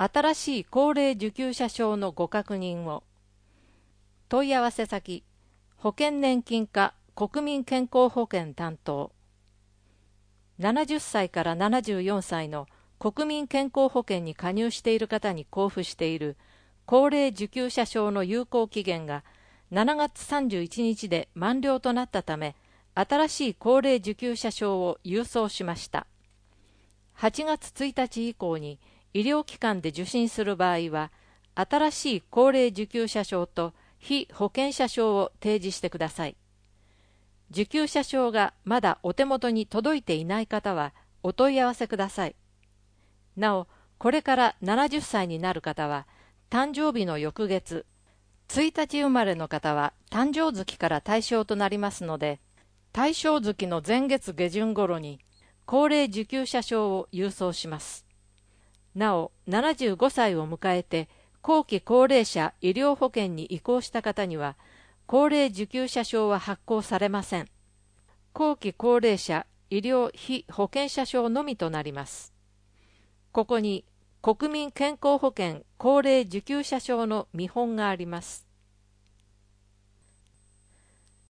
新しい高齢受給者証のご確認を。問い合わせ先、保険年金課国民健康保険担当。70歳から74歳の国民健康保険に加入している方に交付している高齢受給者証の有効期限が7月31日で満了となったため、新しい高齢受給者証を郵送しました。8月1日以降に医療機関で受診する場合は、新しい高齢受給者証と被保険者証を提示してください。受給者証がまだお手元に届いていない方はお問い合わせください。なお、これから70歳になる方は、誕生日の翌月、1日生まれの方は誕生月から対象となりますので、対象月の前月下旬頃に高齢受給者証を郵送します。なお、75歳を迎えて後期高齢者医療保険に移行した方には、高齢受給者証は発行されません。後期高齢者医療被保険者証のみとなります。ここに国民健康保険高齢受給者証の見本があります。